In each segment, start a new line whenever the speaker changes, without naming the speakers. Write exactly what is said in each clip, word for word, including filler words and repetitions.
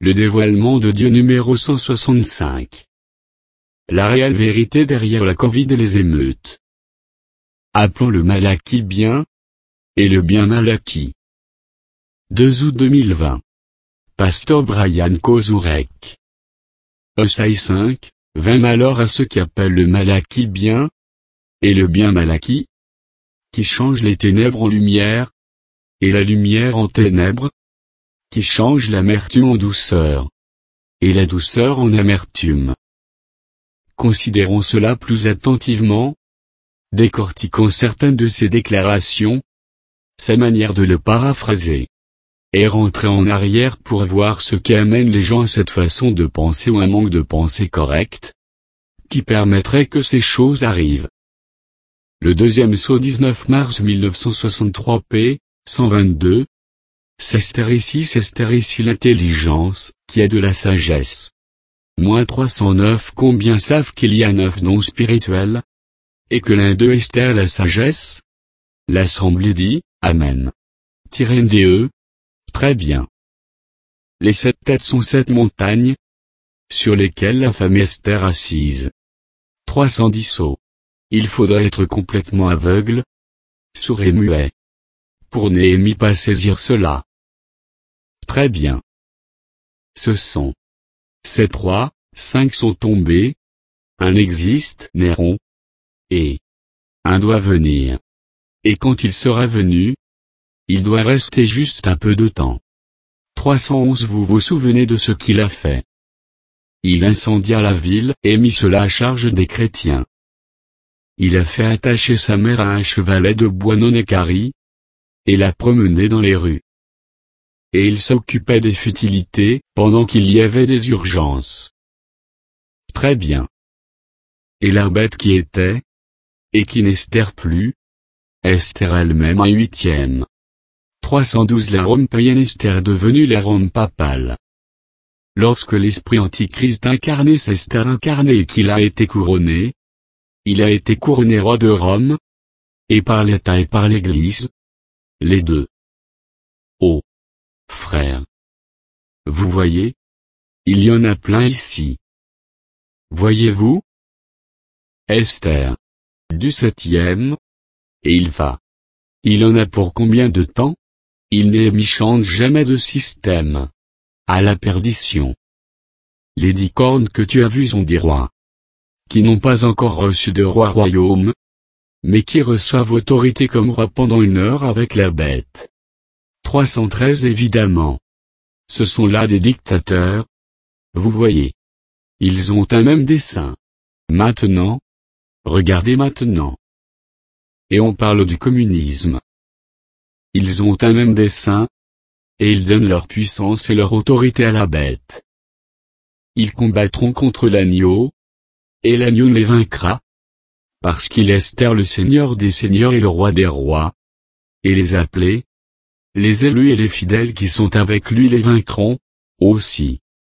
Le dévoilement de Dieu numéro cent soixante-cinq. La réelle vérité derrière la Covid et les émeutes. Appelons le mal acquis bien, et le bien mal acquis. deux août deux mille vingt. Pasteur Brian Kozurek. Osaïe cinq, vingt Malheur à ceux qui appellent le mal acquis bien, et le bien mal acquis, qui changent les ténèbres en lumière, et la lumière en ténèbres, qui changent l'amertume en douceur, et la douceur en amertume. Considérons cela plus attentivement, décortiquons certaines de ces déclarations, sa manière de le paraphraser, et rentrer en arrière pour voir ce qui amène les gens à cette façon de penser ou un manque de pensée correcte, qui permettrait que ces choses arrivent. Le deuxième saut dix-neuf mars mille neuf cent soixante-trois p, cent vingt-deux. S'ester ici s'ester ici l'intelligence, qui a de la sagesse. Moins trois cent neuf Combien savent qu'il y a neuf noms spirituels, et que l'un d'eux est Esther la sagesse? L'assemblée dit, Amen. N D E. Très bien. Les sept têtes sont sept montagnes, sur lesquelles la femme Esther assise. trois cent dix sauts. Il faudrait être complètement aveugle, sourd et muet, pour Néhémie pas saisir cela. Très bien. Ce sont. Ces trois, cinq sont tombés. Un existe, Néron. Et. Un doit venir. Et quand il sera venu, il doit rester juste un peu de temps. trois cent onze Vous vous souvenez de ce qu'il a fait? Il incendia la ville et mit cela à charge des chrétiens. Il a fait attacher sa mère à un chevalet de bois non équarri, et la promener dans les rues. Et il s'occupait des futilités, pendant qu'il y avait des urgences. Très bien. Et la bête qui était, et qui n'Esther plus, Esther elle-même un huitième. trois cent douze La Rome païenne Esther devenue la Rome papale. Lorsque l'esprit antichrist incarné s'Esther incarné et qu'il a été couronné, il a été couronné roi de Rome, et par l'État et par l'Église, les deux. Oh, frères, vous voyez, il y en a plein ici. Voyez-vous? Esther, du septième, et il va. Il en a pour combien de temps? Il Néhémie change jamais de système. À la perdition. Les dix cornes que tu as vues sont des rois, qui n'ont pas encore reçu de roi royaume, mais qui reçoivent autorité comme roi pendant une heure avec la bête. trois cent treize Évidemment. Ce sont là des dictateurs. Vous voyez. Ils ont un même dessein. Maintenant. Regardez maintenant. Et on parle du communisme. Ils ont un même dessein, et ils donnent leur puissance et leur autorité à la bête. Ils combattront contre l'agneau, et l'agneau les vaincra, parce qu'il est Esther le Seigneur des seigneurs et le roi des rois, et les appelés, les élus et les fidèles qui sont avec lui les vaincront, aussi.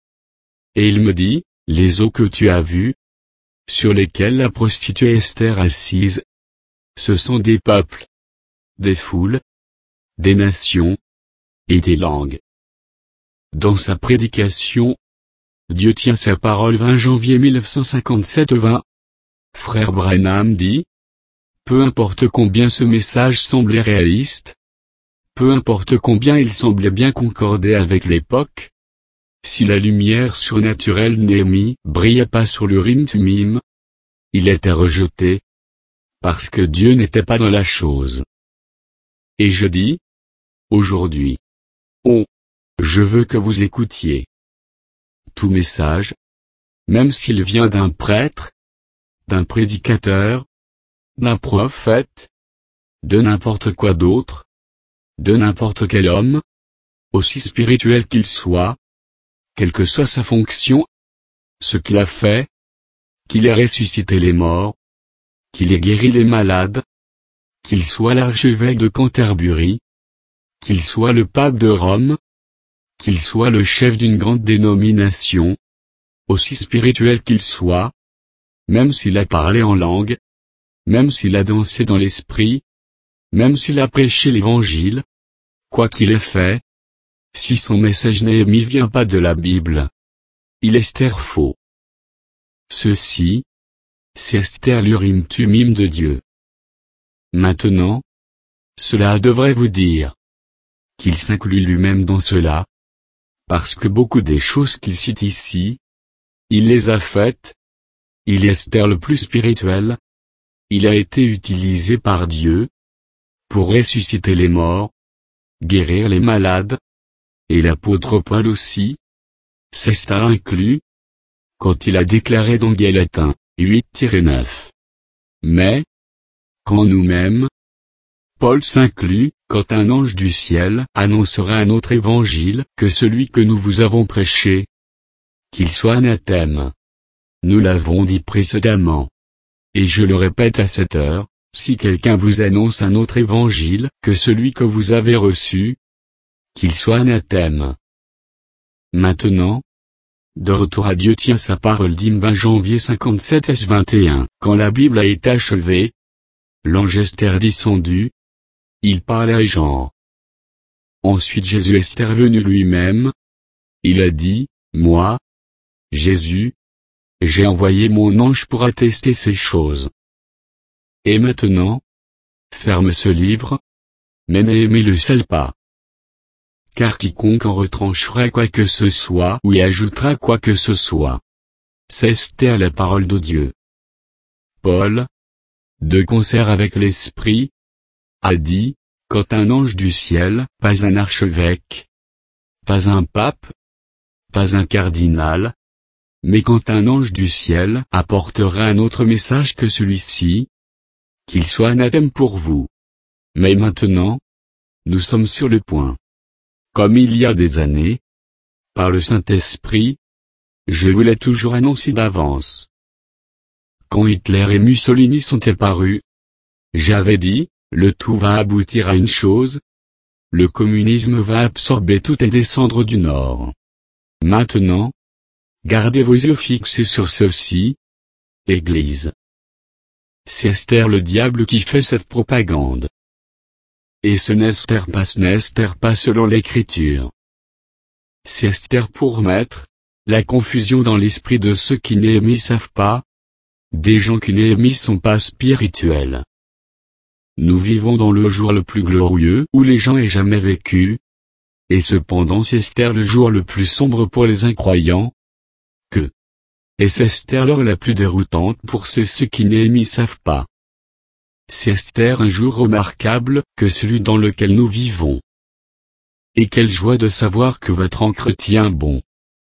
Et il me dit, les eaux que tu as vues, sur lesquelles la prostituée Esther assise, ce sont des peuples, des foules, des nations, et des langues. Dans sa prédication, Dieu tient sa parole vingt janvier mille neuf cent cinquante-sept vingt. Frère Branham dit, peu importe combien ce message semblait réaliste, peu importe combien il semblait bien concorder avec l'époque, si la lumière surnaturelle Néhémie brillait pas sur l'Urim Tumim, il était rejeté, parce que Dieu n'était pas dans la chose. Et je dis, aujourd'hui, oh, je veux que vous écoutiez. Tout message, même s'il vient d'un prêtre, d'un prédicateur, d'un prophète, de n'importe quoi d'autre, de n'importe quel homme, aussi spirituel qu'il soit, quelle que soit sa fonction, ce qu'il a fait, qu'il ait ressuscité les morts, qu'il ait guéri les malades, qu'il soit l'archevêque de Canterbury, qu'il soit le pape de Rome, qu'il soit le chef d'une grande dénomination, aussi spirituel qu'il soit, même s'il a parlé en langue, même s'il a dansé dans l'esprit, même s'il a prêché l'évangile, quoi qu'il ait fait, Si son message Néhémie vient pas de la Bible, il est Esther faux. Ceci, c'est Esther l'Urim Tumim de Dieu. Maintenant, cela devrait vous dire qu'il s'inclut lui-même dans cela, parce que beaucoup des choses qu'il cite ici, il les a faites. Il est Esther le plus spirituel. Il a été utilisé par Dieu pour ressusciter les morts, guérir les malades, et l'apôtre Paul aussi. C'est ça inclus, quand il a déclaré dans Galaten huit neuf. Mais, quand nous-mêmes, Paul s'inclut, quand un ange du ciel annoncera un autre évangile que celui que nous vous avons prêché, qu'il soit anathème. Nous l'avons dit précédemment. Et je le répète à cette heure, si quelqu'un vous annonce un autre évangile que celui que vous avez reçu, qu'il soit anathème. Maintenant, de retour à Dieu tient sa parole dit vingt janvier cinquante-sept S vingt et un. Quand la Bible a été achevée, l'ange Esther descendu, il parlait à Jean. Ensuite Jésus Esther venu lui-même, il a dit, moi, Jésus, j'ai envoyé mon ange pour attester ces choses. Et maintenant, ferme ce livre, mais Néhémie le scelle pas. Car quiconque en retranchera quoi que ce soit ou y ajoutera quoi que ce soit, c'est Esther la parole de Dieu. Paul, de concert avec l'Esprit, a dit, quand un ange du ciel, pas un archevêque, pas un pape, pas un cardinal, mais quand un ange du ciel apportera un autre message que celui-ci, qu'il soit anathème pour vous. Mais maintenant, nous sommes sur le point. Comme il y a des années, par le Saint-Esprit, je vous l'ai toujours annoncé d'avance. Quand Hitler et Mussolini sont apparus, j'avais dit, le tout va aboutir à une chose, le communisme va absorber tout et descendre du Nord. Maintenant, gardez vos yeux fixés sur ceci, Église. C'est Esther le diable qui fait cette propagande. Et ce n'est Esther pas, ce n'est Esther pas selon l'Écriture. C'est Esther pour mettre la confusion dans l'esprit de ceux qui Néhémie savent pas, des gens qui Néhémie sont pas spirituels. Nous vivons dans le jour le plus glorieux où les gens aient jamais vécu, et cependant c'est Esther le jour le plus sombre pour les incroyants, que. Et c'est Esther l'heure la plus déroutante pour ceux, ceux qui Néhémie savent pas. C'est Esther un jour remarquable que celui dans lequel nous vivons. Et quelle joie de savoir que votre encre tient bon.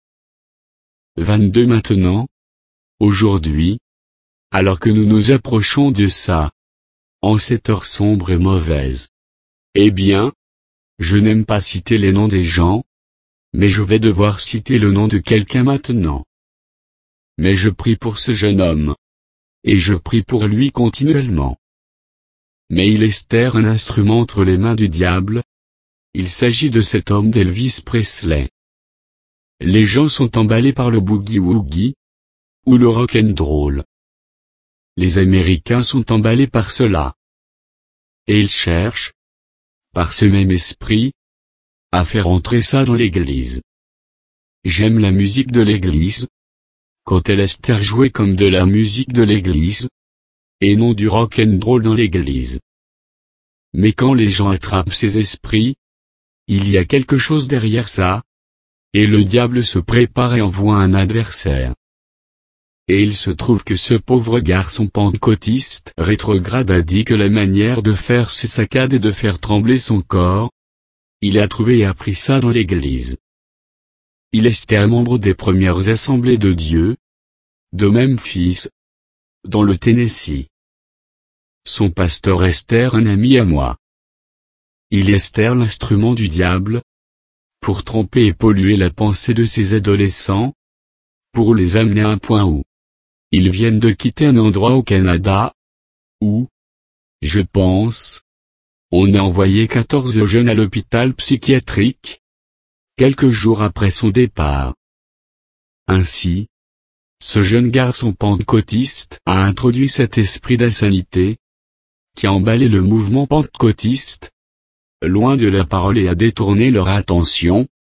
vingt-deux Maintenant, aujourd'hui, alors que nous nous approchons de ça, en cette heure sombre et mauvaise. Eh bien, je n'aime pas citer les noms des gens, mais je vais devoir citer le nom de quelqu'un maintenant. Mais je prie pour ce jeune homme. Et je prie pour lui continuellement. Mais il est Esther un instrument entre les mains du diable. Il s'agit de cet homme d'Elvis Presley. Les gens sont emballés par le boogie-woogie, ou le rock'n'roll. Les Américains sont emballés par cela. Et ils cherchent, par ce même esprit, à faire entrer ça dans l'église. J'aime la musique de l'église, quand elle Esther jouait comme de la musique de l'église, et non du rock'n'roll dans l'église. Mais quand les gens attrapent ces esprits, il y a quelque chose derrière ça, et le diable se prépare et envoie un adversaire. Et il se trouve que ce pauvre garçon pentecôtiste rétrograde a dit que la manière de faire ses saccades et de faire trembler son corps, il a trouvé et appris ça dans l'église. Il est un membre des premières assemblées de Dieu, de Memphis, dans le Tennessee. Son pasteur Esther un ami à moi. Il est Esther l'instrument du diable, pour tromper et polluer la pensée de ses adolescents, pour les amener à un point où ils viennent de quitter un endroit au Canada, où, je pense, on a envoyé quatorze jeunes à l'hôpital psychiatrique, quelques jours après son départ. Ainsi, ce jeune garçon pentecôtiste a introduit cet esprit d'insanité, qui a emballé le mouvement pentecôtiste, loin de la parole et a détourné leur attention,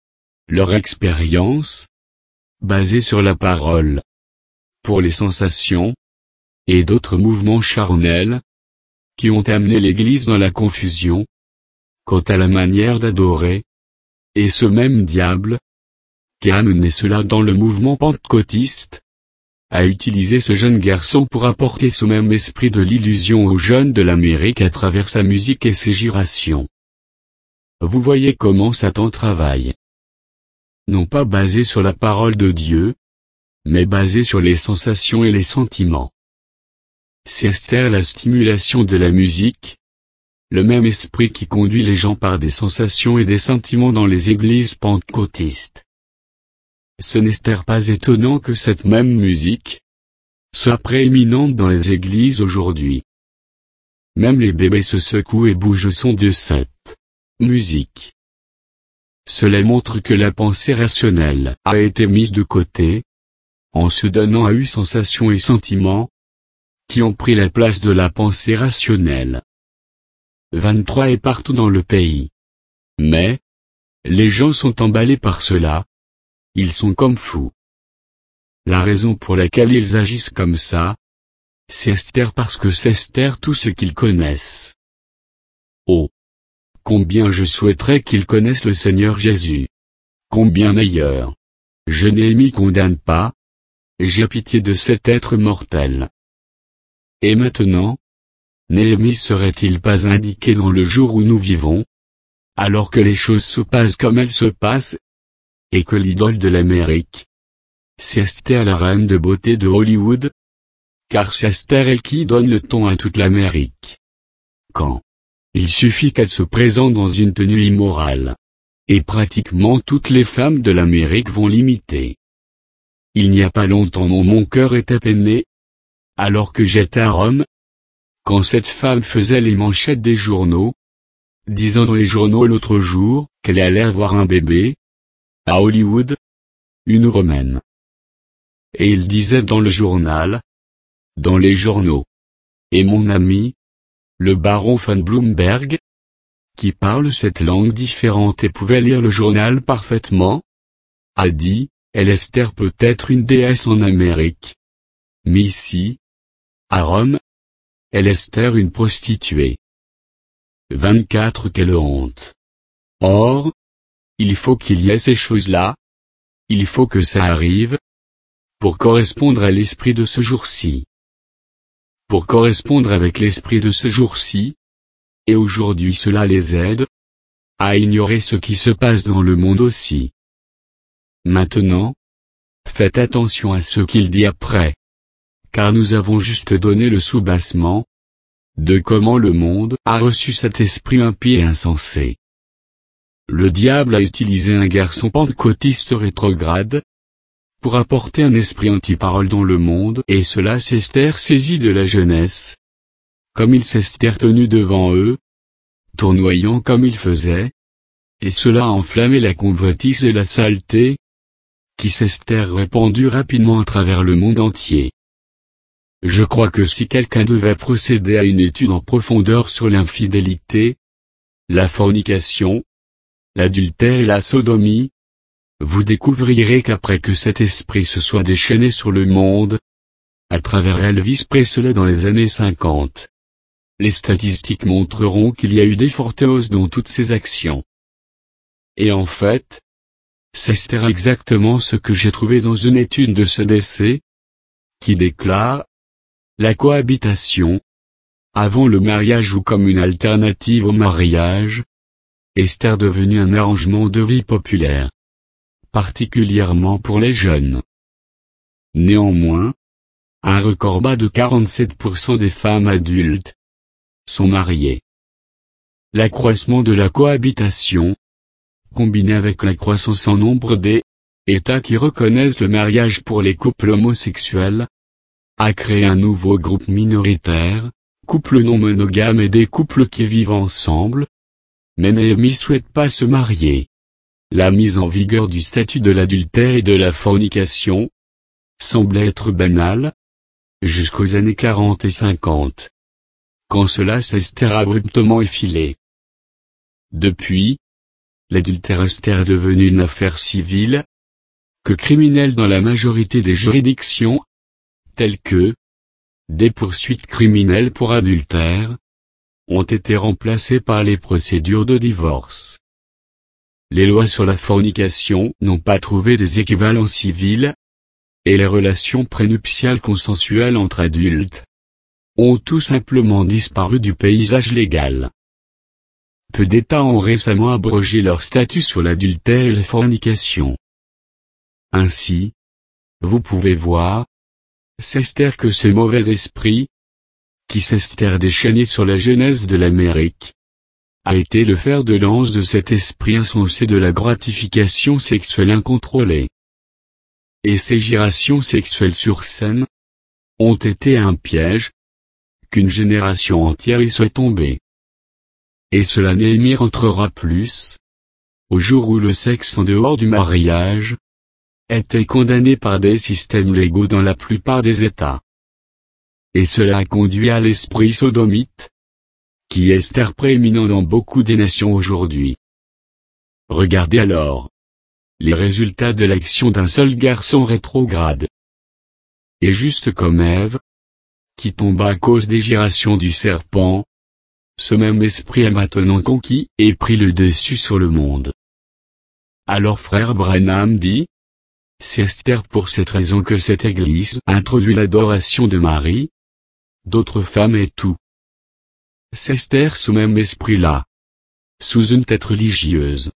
leur expérience, basée sur la parole, pour les sensations, et d'autres mouvements charnels, qui ont amené l'Église dans la confusion, quant à la manière d'adorer, et ce même diable, qui a amené cela dans le mouvement pentecôtiste, a utilisé ce jeune garçon pour apporter ce même esprit de l'illusion aux jeunes de l'Amérique à travers sa musique et ses gyrations. Vous voyez comment Satan travaille. Non pas basé sur la parole de Dieu, mais basé sur les sensations et les sentiments. C'est Esther la stimulation de la musique, le même esprit qui conduit les gens par des sensations et des sentiments dans les églises pentecôtistes. Ce n'est pas étonnant que cette même musique soit prééminente dans les églises aujourd'hui. Même les bébés se secouent et bougent au son de cette musique. Cela montre que la pensée rationnelle a été mise de côté, en se donnant à une sensations et sentiments, qui ont pris la place de la pensée rationnelle. vingt-trois est partout dans le pays. Mais, les gens sont emballés par cela. Ils sont comme fous. La raison pour laquelle ils agissent comme ça, c'est Esther parce que c'est Esther tout ce qu'ils connaissent. Oh! Combien je souhaiterais qu'ils connaissent le Seigneur Jésus. Combien meilleur. Je Néhémie condamne pas. J'ai pitié de cet être mortel. Et maintenant, Néhémie serait-il pas indiqué dans le jour où nous vivons, alors que les choses se passent comme elles se passent, et que l'idole de l'Amérique, c'est Esther la reine de beauté de Hollywood, car c'est Esther elle qui donne le ton à toute l'Amérique. Quand il suffit qu'elle se présente dans une tenue immorale, et pratiquement toutes les femmes de l'Amérique vont l'imiter. Il n'y a pas longtemps mon, mon cœur était peiné, alors que j'étais à Rome, quand cette femme faisait les manchettes des journaux, disant dans les journaux l'autre jour qu'elle allait avoir un bébé, à Hollywood, une Romaine. Et il disait dans le journal, dans les journaux. Et mon ami, le baron von Bloomberg, qui parle cette langue différente et pouvait lire le journal parfaitement, a dit, elle Esther peut être une déesse en Amérique. Mais ici, à Rome, elle Esther une prostituée. vingt-quatre Quelle honte. Or, il faut qu'il y ait ces choses-là. Il faut que ça arrive. Pour correspondre à l'esprit de ce jour-ci. Pour correspondre avec l'esprit de ce jour-ci. Et aujourd'hui cela les aide à ignorer ce qui se passe dans le monde aussi. Maintenant, faites attention à ce qu'il dit après. Car nous avons juste donné le soubassement de comment le monde a reçu cet esprit impie et insensé. Le diable a utilisé un garçon pentecôtiste rétrograde pour apporter un esprit anti-parole dans le monde, et cela s'Esther saisit de la jeunesse. Comme il s'Esther tenu devant eux, tournoyant comme il faisait, et cela a enflammé la convoitise et la saleté, qui s'Esther répandue rapidement à travers le monde entier. Je crois que si quelqu'un devait procéder à une étude en profondeur sur l'infidélité, la fornication, l'adultère et la sodomie, vous découvrirez qu'après que cet esprit se soit déchaîné sur le monde, à travers Elvis Presley dans les années cinquante, les statistiques montreront qu'il y a eu des fortes hausses dans toutes ces actions. Et en fait, c'est exactement ce que j'ai trouvé dans une étude de C D C, qui déclare la cohabitation avant le mariage ou comme une alternative au mariage, Esther devenue un arrangement de vie populaire, particulièrement pour les jeunes. Néanmoins, un record bas de quarante-sept pour cent des femmes adultes sont mariées. L'accroissement de la cohabitation, combiné avec la croissance en nombre des États qui reconnaissent le mariage pour les couples homosexuels, a créé un nouveau groupe minoritaire, couples non monogames et des couples qui vivent ensemble. Mais Néhémie souhaite pas se marier. La mise en vigueur du statut de l'adultère et de la fornication semblait être banale, jusqu'aux années quarante et cinquante. Quand cela s'est abruptement effilé. Depuis, l'adultère Esther est devenu une affaire civile, que criminelle dans la majorité des juridictions, telles que des poursuites criminelles pour adultère, ont été remplacées par les procédures de divorce. Les lois sur la fornication n'ont pas trouvé des équivalents civils, et les relations prénuptiales consensuelles entre adultes ont tout simplement disparu du paysage légal. Peu d'États ont récemment abrogé leur statut sur l'adultère et la fornication. Ainsi, vous pouvez voir, Esther, que ce mauvais esprit, qui s'Esther déchaîné sur la jeunesse de l'Amérique, a été le fer de lance de cet esprit insensé de la gratification sexuelle incontrôlée. Et ces gyrations sexuelles sur scène ont été un piège, qu'une génération entière y soit tombée. Et cela Néhémie rentrera plus, au jour où le sexe en dehors du mariage était condamné par des systèmes légaux dans la plupart des États. Et cela a conduit à l'esprit sodomite, qui est Esther prééminent dans beaucoup des nations aujourd'hui. Regardez alors les résultats de l'action d'un seul garçon rétrograde. Et juste comme Ève, qui tomba à cause des gyrations du serpent, ce même esprit a maintenant conquis et pris le dessus sur le monde. Alors frère Branham dit, c'est Esther pour cette raison que cette Église introduit l'adoration de Marie, d'autres femmes et tout. C'est Esther sous même esprit-là, sous une tête religieuse.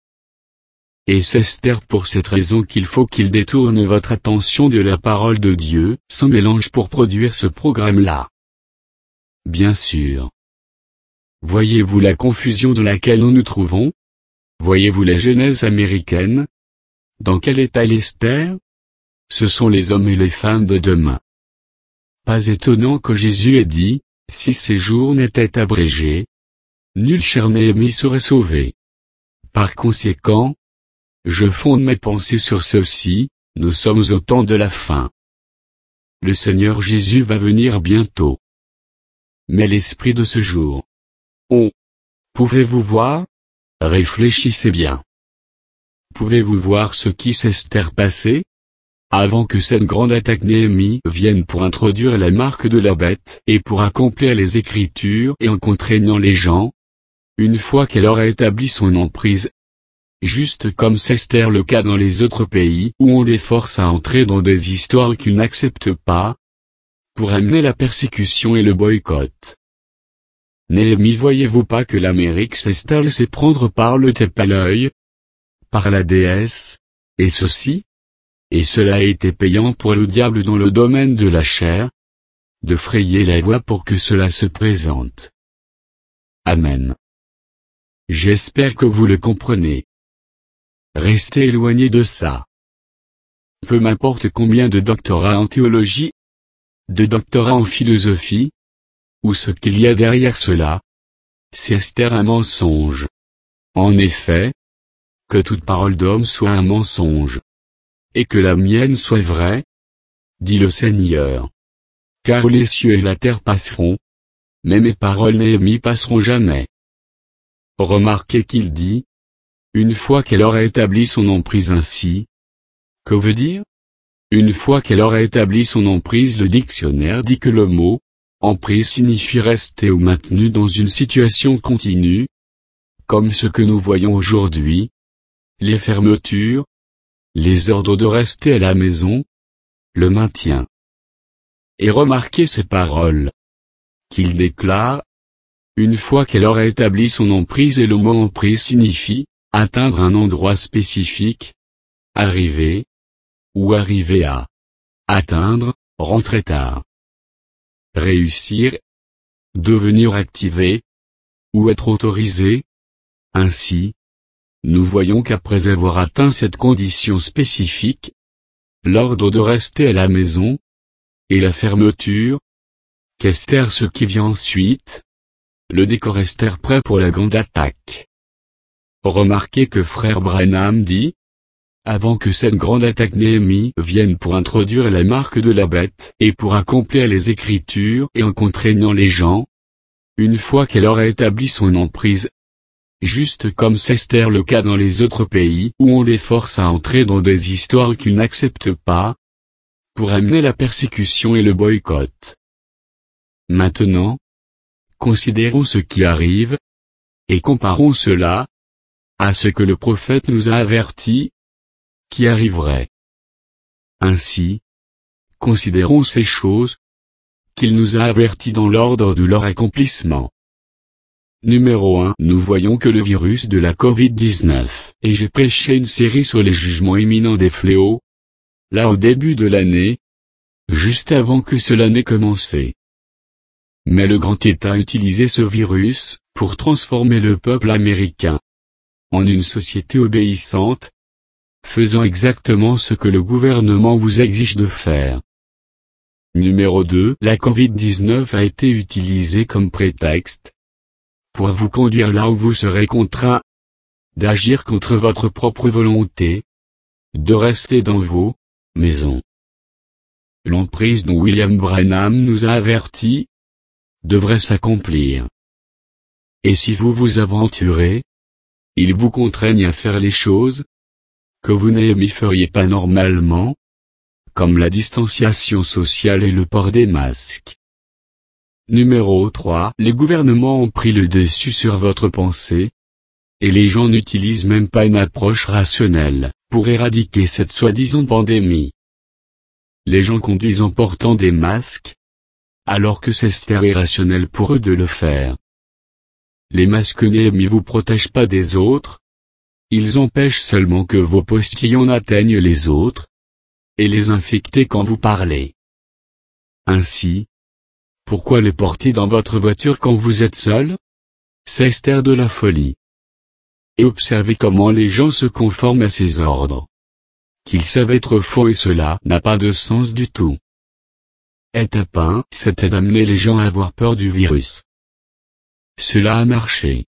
Et c'est Esther pour cette raison qu'il faut qu'il détourne votre attention de la parole de Dieu, sans mélange pour produire ce programme-là. Bien sûr. Voyez-vous la confusion dans laquelle nous nous trouvons? Voyez-vous la Genèse américaine? Dans quel état est Esther? Ce sont les hommes et les femmes de demain. Pas étonnant que Jésus ait dit, si ces jours n'étaient abrégés, nul cher Néhémie serait sauvé. Par conséquent, je fonde mes pensées sur ceci, nous sommes au temps de la fin. Le Seigneur Jésus va venir bientôt. Mais l'esprit de ce jour. Oh! Pouvez-vous voir? Réfléchissez bien. Pouvez-vous voir ce qui s'est passé? Avant que cette grande attaque Néhémie vienne pour introduire la marque de la bête et pour accomplir les Écritures et en contraignant les gens, une fois qu'elle aura établi son emprise, juste comme c'est Esther le cas dans les autres pays où on les force à entrer dans des histoires qu'ils n'acceptent pas, pour amener la persécution et le boycott. Néhémie, voyez-vous pas que l'Amérique s'installe c'est prendre par le tape à l'œil, par la déesse, et ceci, et cela a été payant pour le diable dans le domaine de la chair, de frayer la voie pour que cela se présente. Amen. J'espère que vous le comprenez. Restez éloigné de ça. Peu m'importe combien de doctorats en théologie, de doctorats en philosophie, ou ce qu'il y a derrière cela, c'est Esther un mensonge. En effet, que toute parole d'homme soit un mensonge, et que la mienne soit vraie, dit le Seigneur. Car les cieux et la terre passeront, mais mes paroles Néhémie passeront jamais. Remarquez qu'il dit, une fois qu'elle aura établi son emprise ainsi. Que veut dire? Une fois qu'elle aura établi son emprise, le dictionnaire dit que le mot emprise signifie rester ou maintenu dans une situation continue, comme ce que nous voyons aujourd'hui, les fermetures, les ordres de rester à la maison, le maintien. Et remarquez ces paroles, qu'il déclare, une fois qu'elle aura établi son emprise, et le mot emprise signifie atteindre un endroit spécifique, arriver, ou arriver à atteindre, rentrer tard, réussir, devenir activé, ou être autorisé. Ainsi, nous voyons qu'après avoir atteint cette condition spécifique, l'ordre de rester à la maison, et la fermeture, qu'Esther ce qui vient ensuite, le décor Esther prêt pour la grande attaque. Remarquez que frère Branham dit, avant que cette grande attaque Néhémie vienne pour introduire la marque de la bête et pour accomplir les Écritures et en contraignant les gens, une fois qu'elle aura établi son emprise, juste comme c'est Esther le cas dans les autres pays où on les force à entrer dans des histoires qu'ils n'acceptent pas, pour amener la persécution et le boycott. Maintenant, considérons ce qui arrive, et comparons cela à ce que le prophète nous a averti, qui arriverait. Ainsi, considérons ces choses qu'il nous a avertis dans l'ordre de leur accomplissement. Numéro un. Nous voyons que le virus de la covid dix-neuf, et j'ai prêché une série sur les jugements imminents des fléaux, là au début de l'année, juste avant que cela n'ait commencé. Mais le grand État a utilisé ce virus pour transformer le peuple américain en une société obéissante, faisant exactement ce que le gouvernement vous exige de faire. Numéro deux. La covid dix-neuf a été utilisée comme prétexte pour vous conduire là où vous serez contraint d'agir contre votre propre volonté, de rester dans vos maisons. L'emprise dont William Branham nous a avertis devrait s'accomplir. Et si vous vous aventurez, il vous contraignent à faire les choses que vous n'aimez feriez pas normalement, comme la distanciation sociale et le port des masques. Numéro trois. Les gouvernements ont pris le dessus sur votre pensée, et les gens n'utilisent même pas une approche rationnelle pour éradiquer cette soi-disant pandémie. Les gens conduisent en portant des masques, alors que c'est irrationnel pour eux de le faire. Les masques ne vous protègent pas des autres, ils empêchent seulement que vos postillons atteignent les autres, et les infecter quand vous parlez. Ainsi, pourquoi les porter dans votre voiture quand vous êtes seul? C'est de la folie. Et observez comment les gens se conforment à ces ordres, qu'ils savent être faux, et cela n'a pas de sens du tout. Étape un, c'était d'amener les gens à avoir peur du virus. Cela a marché.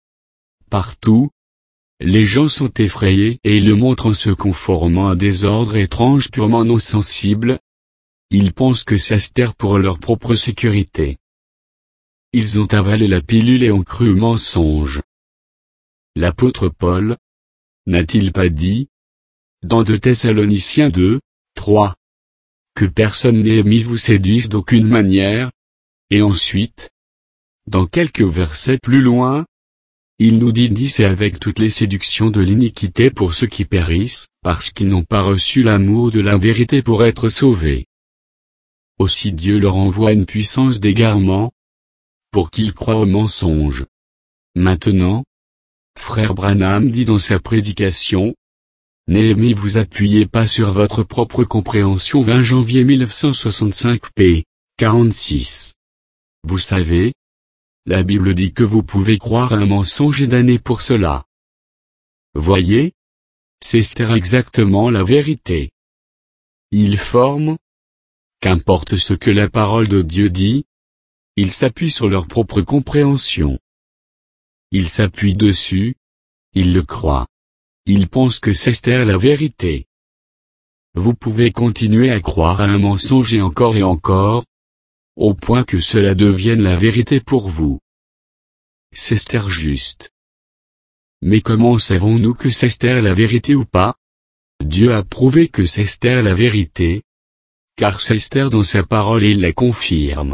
Partout, les gens sont effrayés et ils le montrent en se conformant à des ordres étranges purement non sensibles. Ils pensent que c'est Esther pour leur propre sécurité. Ils ont avalé la pilule et ont cru au mensonge. L'apôtre Paul n'a-t-il pas dit, dans deux Thessaloniciens deux, trois, que personne n'aime vous séduise d'aucune manière, et ensuite, dans quelques versets plus loin, il nous dit dit c'est avec toutes les séductions de l'iniquité pour ceux qui périssent, parce qu'ils n'ont pas reçu l'amour de la vérité pour être sauvés. Aussi Dieu leur envoie une puissance d'égarement, pour qu'ils croient au mensonge. Maintenant, frère Branham dit dans sa prédication, Néhémie vous appuyez pas sur votre propre compréhension. vingt janvier mille neuf cent soixante-cinq p. quarante-six. Vous savez, la Bible dit que vous pouvez croire à un mensonge et damner pour cela. Voyez, c'est exactement la vérité. Ils forment, qu'importe ce que la parole de Dieu dit, ils s'appuient sur leur propre compréhension. Ils s'appuient dessus, ils le croient. Ils pensent que c'est la vérité. Vous pouvez continuer à croire à un mensonge et encore et encore, au point que cela devienne la vérité pour vous. C'est juste. Mais comment savons-nous que c'est la vérité ou pas? Dieu a prouvé que c'est la vérité, car c'est dans sa parole et il la confirme.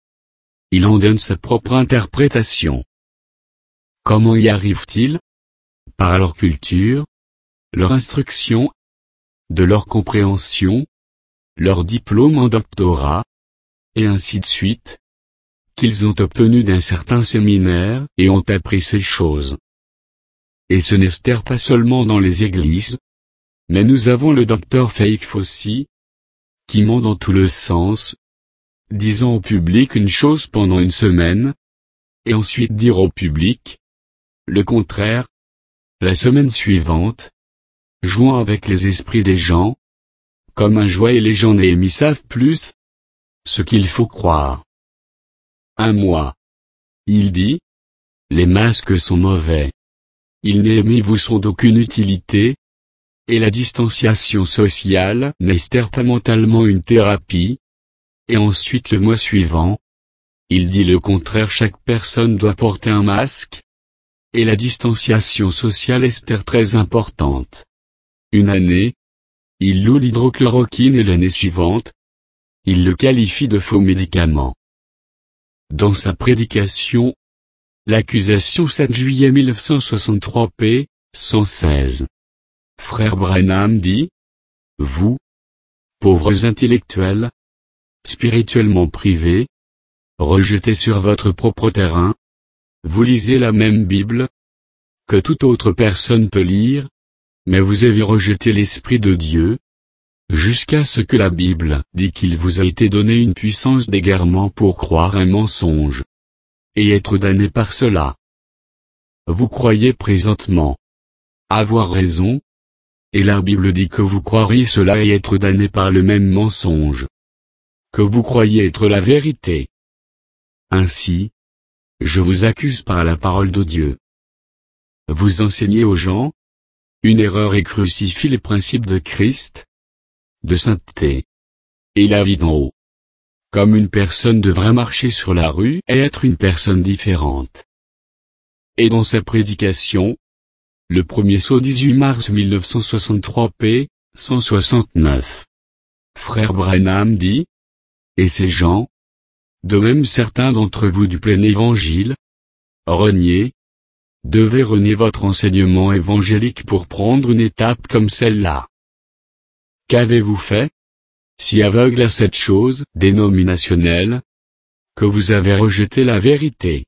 Il en donne sa propre interprétation. Comment y arrive-t-il? Par leur culture, leur instruction, de leur compréhension, leur diplôme en doctorat, et ainsi de suite, qu'ils ont obtenu d'un certain séminaire et ont appris ces choses. Et ce n'est pas seulement dans les églises, mais nous avons le docteur Fake Fossi, qui ment dans tout le sens, disant au public une chose pendant une semaine, et ensuite dire au public le contraire, la semaine suivante, jouant avec les esprits des gens, comme un jouet, et les gens n'aiment savent plus ce qu'il faut croire. Un mois. Il dit, les masques sont mauvais. Ils n'aiment vous sont d'aucune utilité, et la distanciation sociale n'est pas mentalement une thérapie. Et ensuite le mois suivant, il dit le contraire, chaque personne doit porter un masque. et la distanciation sociale est très importante. Une année, il loue l'hydrochloroquine et l'année suivante, il le qualifie de faux médicament. Dans sa prédication, l'accusation sept juillet mille neuf cent soixante-trois p. cent seize. Frère Branham dit, « Vous, pauvres intellectuels, spirituellement privés, rejetés sur votre propre terrain, vous lisez la même Bible que toute autre personne peut lire, mais vous avez rejeté l'Esprit de Dieu, jusqu'à ce que la Bible dit qu'il vous a été donné une puissance d'égarement pour croire un mensonge, et être damné par cela. Vous croyez présentement avoir raison, et la Bible dit que vous croiriez cela et être damné par le même mensonge, que vous croyez être la vérité. Ainsi, je vous accuse par la parole de Dieu. Vous enseignez aux gens une erreur et crucifiez les principes de Christ, de sainteté, et la vie d'en haut. Comme une personne devrait marcher sur la rue et être une personne différente. Et dans sa prédication, le premier sceau dix-huit mars mille neuf cent soixante-trois p. cent soixante-neuf. Frère Branham dit, « Et ces gens, de même certains d'entre vous du plein évangile, reniez, devez renier votre enseignement évangélique pour prendre une étape comme celle-là. Qu'avez-vous fait, si aveugle à cette chose dénominationnelle, que vous avez rejeté la vérité?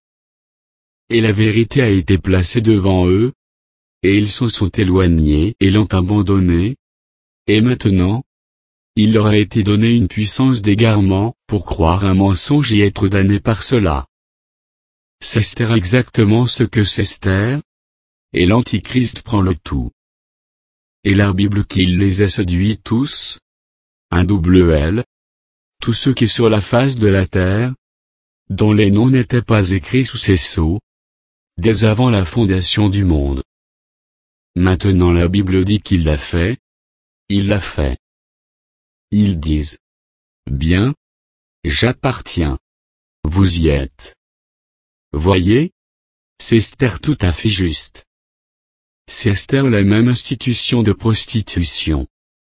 Et la vérité a été placée devant eux, et ils s'en sont éloignés et l'ont abandonnée, et maintenant, il leur a été donné une puissance d'égarement, pour croire un mensonge et être damné par cela. » C'est exactement ce que c'est Esther, et l'Antichrist prend le tout. Et la Bible qui les a séduits tous, un double L, tous ceux qui sur la face de la terre, dont les noms n'étaient pas écrits sous ces sceaux, dès avant la fondation du monde. Maintenant la Bible dit qu'il l'a fait, il l'a fait. Ils disent, bien, j'appartiens. Vous y êtes. Voyez, c'est Esther tout à fait juste. C'est Esther la même institution de prostitution.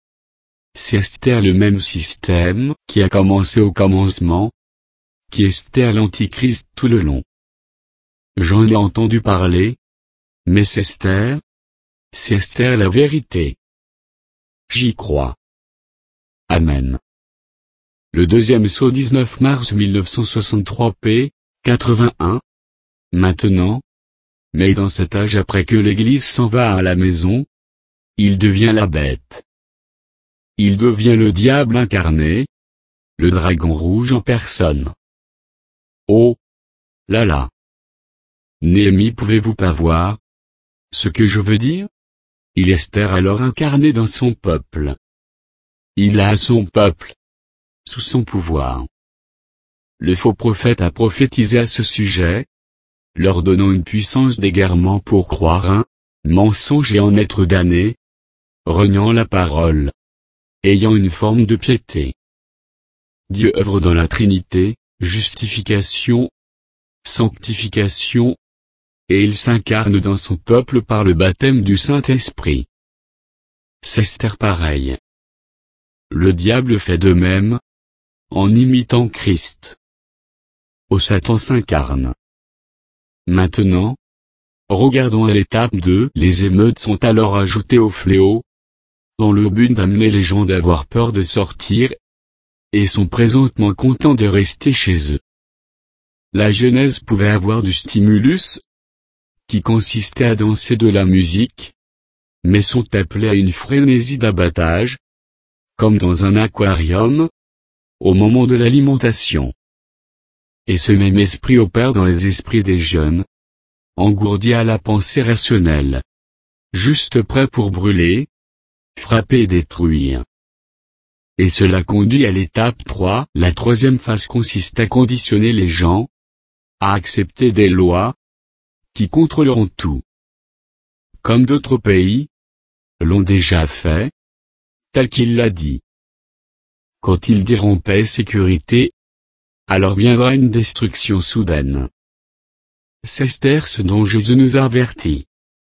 C'est Esther le même système qui a commencé au commencement, qui est Esther l'Antichrist tout le long. J'en ai entendu parler, mais c'est Esther, c'est Esther la vérité. J'y crois. Amen. Le deuxième sceau dix-neuf mars mille neuf cent soixante-trois p. quatre-vingt-un. Maintenant, mais dans cet âge après que l'Église s'en va à la maison, il devient la bête. Il devient le diable incarné, le dragon rouge en personne. Oh là là. Néhémie, pouvez-vous pas voir ce que je veux dire? Il est Esther alors incarné dans son peuple. Il a son peuple sous son pouvoir. Le faux prophète a prophétisé à ce sujet, leur donnant une puissance d'égarement pour croire un mensonge et en être damné, reniant la parole, ayant une forme de piété. Dieu œuvre dans la Trinité, justification, sanctification, et il s'incarne dans son peuple par le baptême du Saint-Esprit. C'est Esther pareil. Le diable fait de même, en imitant Christ. Au Satan s'incarne. Maintenant, regardons à l'étape deux. Les émeutes sont alors ajoutées au fléau, dans le but d'amener les gens d'avoir peur de sortir, et sont présentement contents de rester chez eux. La Genèse pouvait avoir du stimulus, qui consistait à danser de la musique, mais sont appelés à une frénésie d'abattage, comme dans un aquarium, au moment de l'alimentation. Et ce même esprit opère dans les esprits des jeunes, engourdis à la pensée rationnelle, juste prêts pour brûler, frapper et détruire. Et cela conduit à l'étape trois. La troisième phase consiste à conditionner les gens à accepter des lois qui contrôleront tout. Comme d'autres pays l'ont déjà fait, tel qu'il l'a dit. Quand ils diront paix et sécurité, alors viendra une destruction soudaine. C'est Esther ce dont Jésus nous avertit.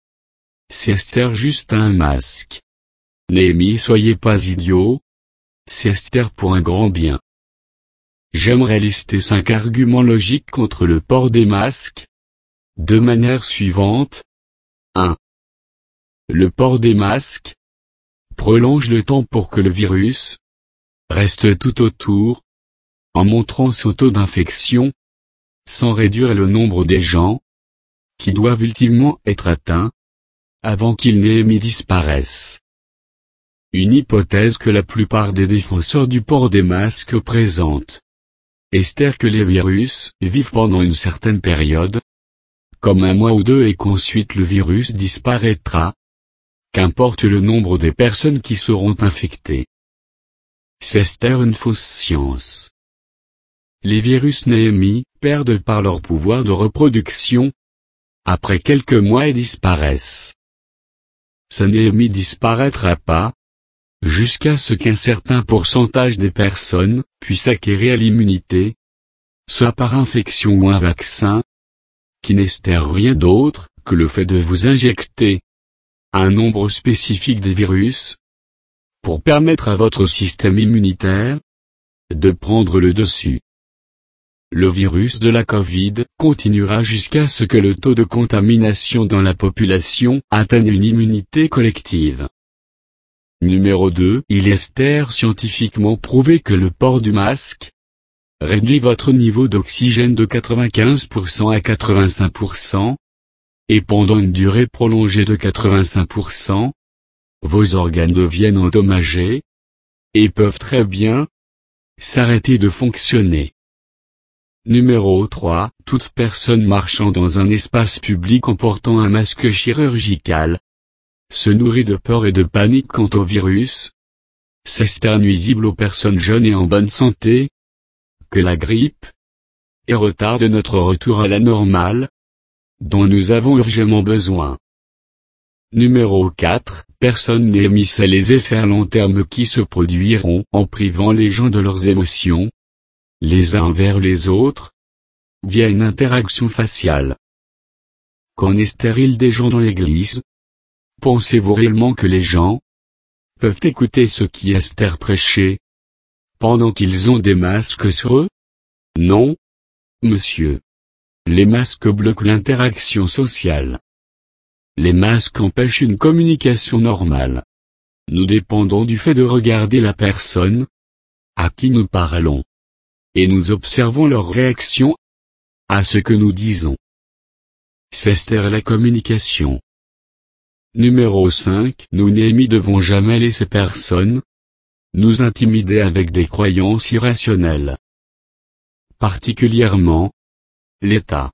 C'est Esther juste un masque. Néhémie, soyez pas idiots. C'est Esther pour un grand bien. J'aimerais lister cinq arguments logiques contre le port des masques. De manière suivante. un. Le port des masques prolonge le temps pour que le virus reste tout autour, en montrant son taux d'infection, sans réduire le nombre des gens qui doivent ultimement être atteints, avant qu'il n'ait disparaisse. Une hypothèse que la plupart des défenseurs du port des masques présentent. Esther que les virus vivent pendant une certaine période, comme un mois ou deux et qu'ensuite le virus disparaîtra, qu'importe le nombre des personnes qui seront infectées. C'est Esther une fausse science. Les virus Néhémie perdent par leur pouvoir de reproduction, après quelques mois et disparaissent. Ce Néhémie disparaîtra pas, jusqu'à ce qu'un certain pourcentage des personnes puissent acquérir l'immunité, soit par infection ou un vaccin, qui n'est rien d'autre que le fait de vous injecter un nombre spécifique des virus, pour permettre à votre système immunitaire de prendre le dessus. Le virus de la Covid continuera jusqu'à ce que le taux de contamination dans la population atteigne une immunité collective. Numéro deux. Il est scientifiquement prouvé que le port du masque réduit votre niveau d'oxygène de quatre-vingt-quinze pour cent à quatre-vingt-cinq pour cent, et pendant une durée prolongée de quatre-vingt-cinq pour cent, vos organes deviennent endommagés, et peuvent très bien s'arrêter de fonctionner. Numéro trois. Toute personne marchant dans un espace public en portant un masque chirurgical se nourrit de peur et de panique quant au virus. C'est nuisible aux personnes jeunes et en bonne santé, que la grippe, et retarde notre retour à la normale, dont nous avons urgemment besoin. Numéro quatre. Personne n'émet les effets à long terme qui se produiront en privant les gens de leurs émotions, les uns envers les autres, via une interaction faciale. Qu'en est-il des gens dans l'église? Pensez-vous réellement que les gens peuvent écouter ce qui Esther prêchait, pendant qu'ils ont des masques sur eux? Non, monsieur. Les masques bloquent l'interaction sociale. Les masques empêchent une communication normale. Nous dépendons du fait de regarder la personne à qui nous parlons. Et nous observons leur réaction à ce que nous disons. C'est Esther la communication. Numéro cinq. Nous Néhémie devons jamais laisser personne nous intimider avec des croyances irrationnelles. Particulièrement l'État.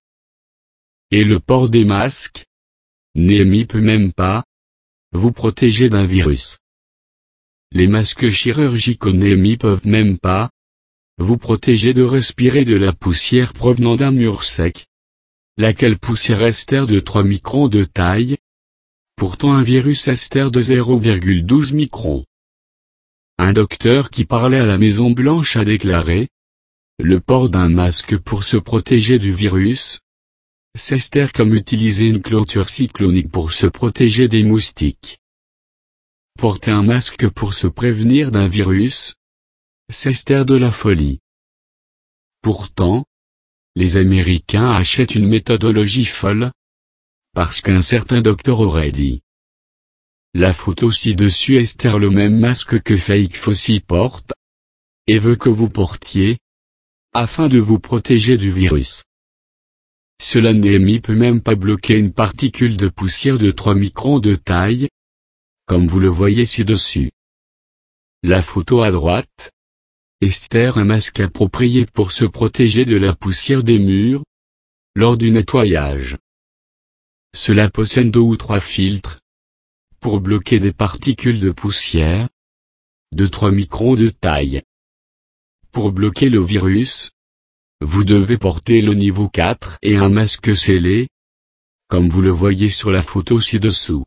Et le port des masques. Néhémie peut même pas vous protéger d'un virus. Les masques chirurgicaux Néhémie peuvent même pas vous protéger de respirer de la poussière provenant d'un mur sec. Laquelle poussière Esther de trois microns de taille. Pourtant un virus Esther de zéro virgule douze microns. Un docteur qui parlait à la Maison Blanche a déclaré: le port d'un masque pour se protéger du virus, c'est Esther comme utiliser une clôture cyclonique pour se protéger des moustiques. Porter un masque pour se prévenir d'un virus, c'est Esther de la folie. Pourtant, les Américains achètent une méthodologie folle, parce qu'un certain docteur aurait dit. La photo ci-dessus Esther le même masque que Fake Fauci porte, et veut que vous portiez, afin de vous protéger du virus. Cela Néhémie peut même pas bloquer une particule de poussière de trois microns de taille, comme vous le voyez ci-dessus. La photo à droite. Esther un masque approprié pour se protéger de la poussière des murs, lors du nettoyage. Cela possède deux ou trois filtres, pour bloquer des particules de poussière, de trois microns de taille. Pour bloquer le virus, vous devez porter le niveau quatre et un masque scellé, comme vous le voyez sur la photo ci-dessous.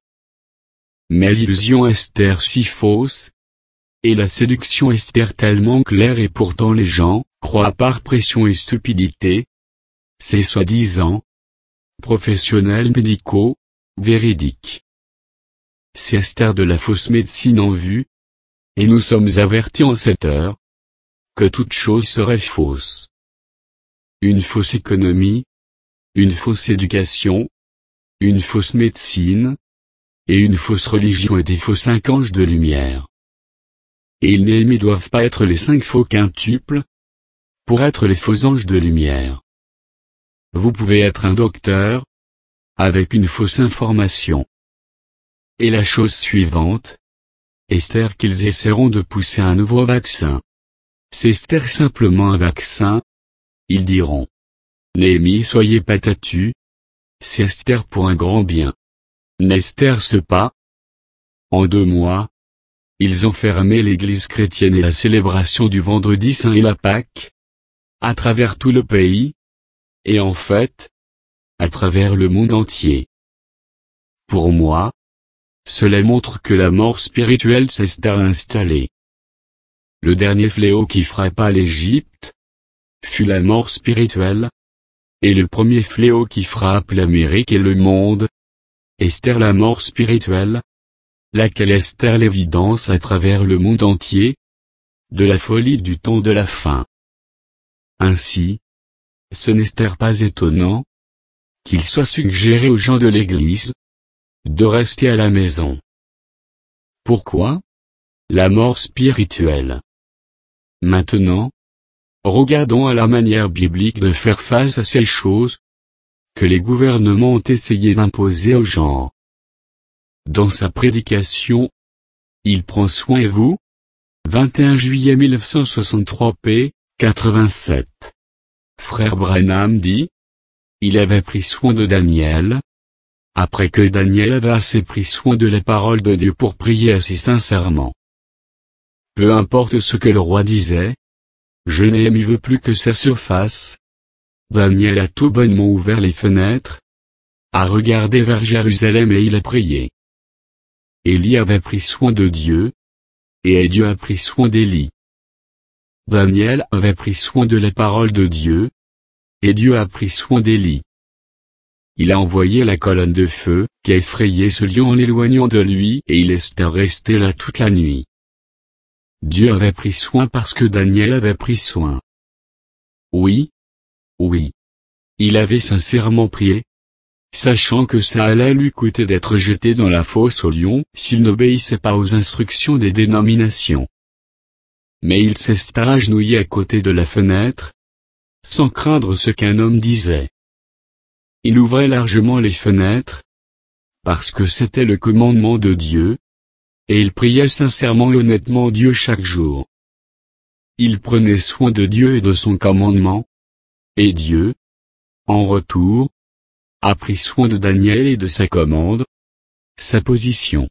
Mais l'illusion Esther si fausse, et la séduction Esther tellement claire et pourtant les gens croient par pression et stupidité, ces soi-disant professionnels médicaux, véridiques. C'est Esther de la fausse médecine en vue, et nous sommes avertis en cette heure, que toute chose serait fausse. Une fausse économie, une fausse éducation, une fausse médecine, et une fausse religion et des faux cinq anges de lumière. Et ils ne doivent pas être les cinq faux quintuples, pour être les faux anges de lumière. Vous pouvez être un docteur, avec une fausse information. Et la chose suivante, Esther qu'ils essaieront de pousser un nouveau vaccin. C'est Esther simplement un vaccin, ils diront. Néhémie soyez pas têtu, c'est Esther pour un grand bien. N'Esther ce pas. En deux mois, ils ont fermé l'église chrétienne et la célébration du vendredi saint et la Pâque, à travers tout le pays, et en fait, à travers le monde entier. Pour moi, cela montre que la mort spirituelle s'est installée. Le dernier fléau qui frappa l'Égypte fut la mort spirituelle, et le premier fléau qui frappe l'Amérique et le monde, Esther la mort spirituelle, laquelle Esther l'évidence à travers le monde entier, de la folie du temps de la fin. Ainsi, ce n'est pas étonnant qu'il soit suggéré aux gens de l'Église de rester à la maison. Pourquoi? La mort spirituelle. Maintenant, regardons à la manière biblique de faire face à ces choses que les gouvernements ont essayé d'imposer aux gens. Dans sa prédication, il prend soin de vous, vingt et un juillet mille neuf cent soixante-trois p. quatre-vingt-sept. Frère Branham dit, il avait pris soin de Daniel, après que Daniel avait assez pris soin de la parole de Dieu pour prier assez sincèrement. Peu importe ce que le roi disait, je n'aimais veut plus que sa surface. Daniel a tout bonnement ouvert les fenêtres, a regardé vers Jérusalem et il a prié. Élie avait pris soin de Dieu, et Dieu a pris soin d'Élie. Daniel avait pris soin de la parole de Dieu, et Dieu a pris soin d'Élie. Il a envoyé la colonne de feu, qui a effrayé ce lion en l'éloignant de lui, et il est resté là toute la nuit. Dieu avait pris soin parce que Daniel avait pris soin. Oui. Oui. Il avait sincèrement prié, sachant que ça allait lui coûter d'être jeté dans la fosse au lion s'il n'obéissait pas aux instructions des dénominations. Mais il s'est agenouillé à côté de la fenêtre, sans craindre ce qu'un homme disait. Il ouvrait largement les fenêtres, parce que c'était le commandement de Dieu, et il priait sincèrement et honnêtement Dieu chaque jour. Il prenait soin de Dieu et de son commandement, et Dieu, en retour, a pris soin de Daniel et de sa commande, sa position.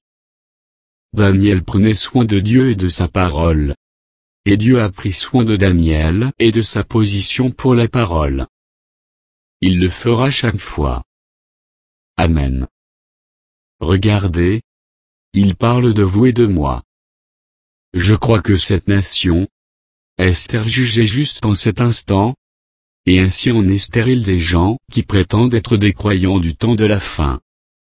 Daniel prenait soin de Dieu et de sa parole. Et Dieu a pris soin de Daniel et de sa position pour la parole. Il le fera chaque fois. Amen. Regardez, il parle de vous et de moi. Je crois que cette nation, Esther jugée juste en cet instant, et ainsi on est stérile des gens qui prétendent être des croyants du temps de la fin.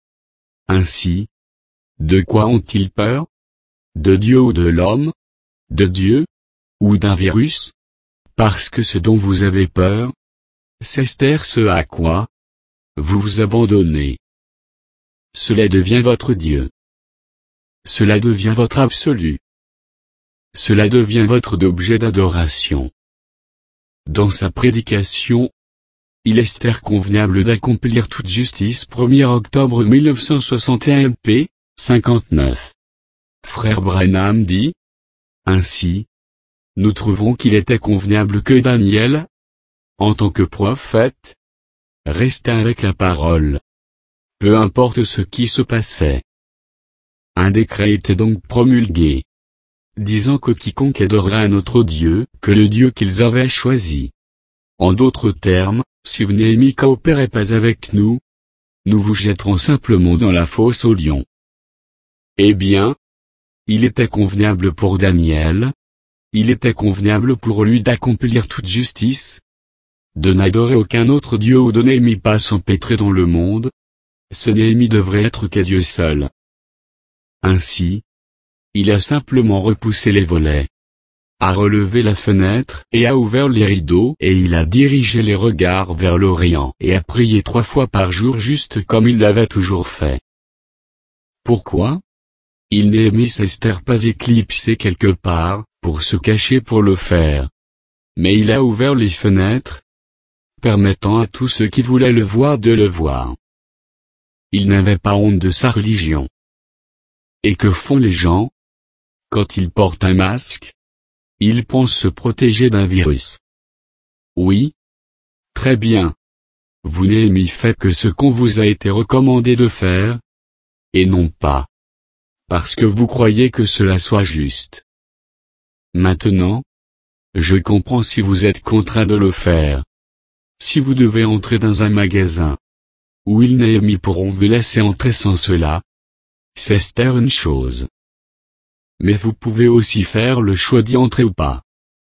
Ainsi, de quoi ont-ils peur? De Dieu ou de l'homme? De Dieu? Ou d'un virus? Parce que ce dont vous avez peur, c'est Esther ce à quoi vous vous abandonnez. Cela devient votre Dieu. Cela devient votre absolu. Cela devient votre objet d'adoration. Dans sa prédication, il est Esther convenable d'accomplir toute justice premier octobre mille neuf cent soixante et un p. cinquante-neuf. Frère Branham dit, ainsi, nous trouvons qu'il était convenable que Daniel, en tant que prophète, restât avec la parole. Peu importe ce qui se passait. Un décret était donc promulgué, disant que quiconque adorera un autre Dieu que le Dieu qu'ils avaient choisi. En d'autres termes, si vous Néhémie coopérez pas avec nous, nous vous jetterons simplement dans la fosse aux lions. Eh bien, il était convenable pour Daniel, il était convenable pour lui d'accomplir toute justice, de n'adorer aucun autre Dieu ou de Néhémie pas s'empêtrer dans le monde, ce Néhémie devrait être qu'à Dieu seul. Ainsi, il a simplement repoussé les volets, a relevé la fenêtre et a ouvert les rideaux et il a dirigé les regards vers l'Orient et a prié trois fois par jour juste comme il l'avait toujours fait. Pourquoi? Il Néhémie s'est pas éclipsé quelque part, pour se cacher pour le faire. Mais il a ouvert les fenêtres, permettant à tous ceux qui voulaient le voir de le voir. Il n'avait pas honte de sa religion. Et que font les gens? Quand ils portent un masque, ils pensent se protéger d'un virus. Oui. Très bien. Vous Néhémie faites que ce qu'on vous a été recommandé de faire, et non pas parce que vous croyez que cela soit juste. Maintenant, je comprends si vous êtes contraint de le faire. Si vous devez entrer dans un magasin, où ils Néhémie pourront vous laisser entrer sans cela, c'est une chose. Mais vous pouvez aussi faire le choix d'y entrer ou pas.